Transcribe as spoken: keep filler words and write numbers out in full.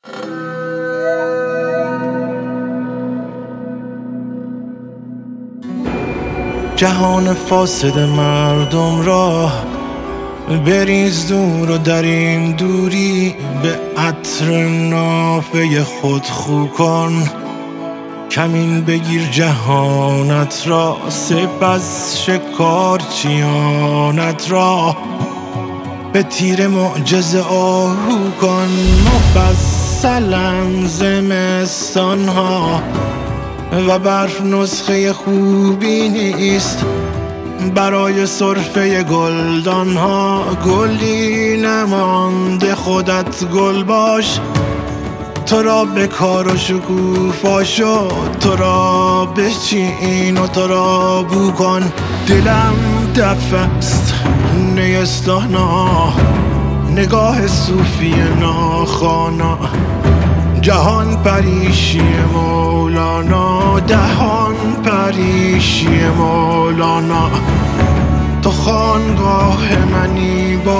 جهان فاسد مردم را بریز دور و در این دوری به عطر نافه خود خو کن. کمین بگیر جهانت را، سپس شکارچیانت را به تیر معجزه آهو کن. مفصلاً زمستان ها و برف نسخه خوبی نیست برای سرفه گلدان ها. گلی نمانده خودت گل باش، تو را به کار و شکوفا شد، تو را بچین و تو را بو کن. دلم دف است نیستانا، نگاه صوفی ناخوانا، جهان پریشی مولانا، دهان پریشی مولانا. تو خانگاه منی با